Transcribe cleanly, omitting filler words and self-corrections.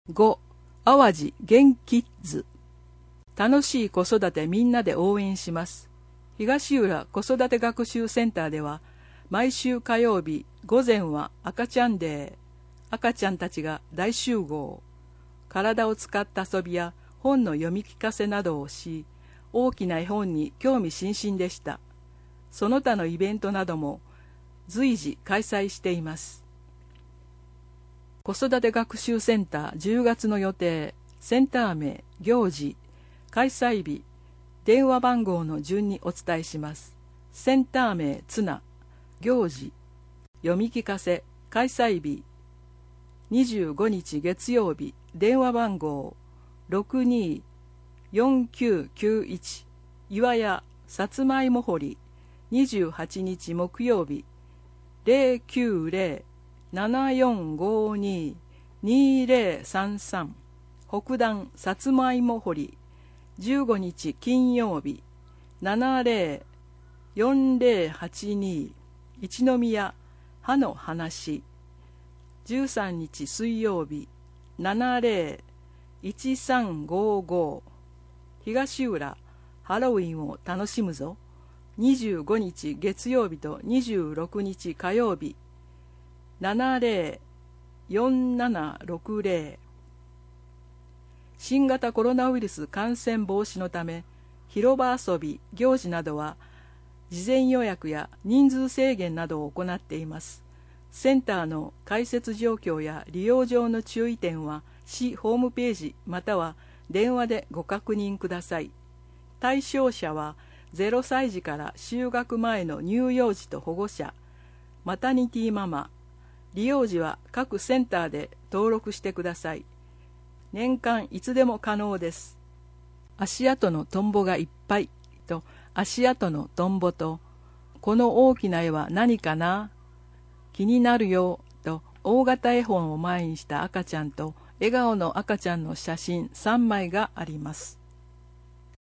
5. 淡路元キッズ。楽しい子育てみんなで応援します。東浦子育て学習センターでは、毎週火曜日午前は赤ちゃんデー。赤ちゃんたちが大集合。体を使った遊びや本の読み聞かせなどをし、大きな絵本に興味津々でした。その他のイベントなども随時開催しています。子育て学習センター10月の予定、センター名、行事、開催日、電話番号の順にお伝えします。センター名、ツナ、行事、読み聞かせ、開催日、25日月曜日、電話番号、624991、岩屋、さつまいも掘り、28日木曜日、090-7452-2033北段さつまいも掘り15日金曜日704082一宮歯の話13日水曜日701355東浦ハロウィンを楽しむぞ25日月曜日と26日火曜日704760新型コロナウイルス感染防止のため広場遊び行事などは事前予約や人数制限などを行っています。センターの開設状況や利用上の注意点は市ホームページまたは電話でご確認ください。対象者は0歳児から就学前の乳幼児と保護者、マタニティママ、利用時は各センターで登録してください。年間いつでも可能です。足跡のトンボがいっぱいと足跡のトンボと、この大きな絵は何かな？気になるよと大型絵本を前にした赤ちゃんと笑顔の赤ちゃんの写真3枚があります。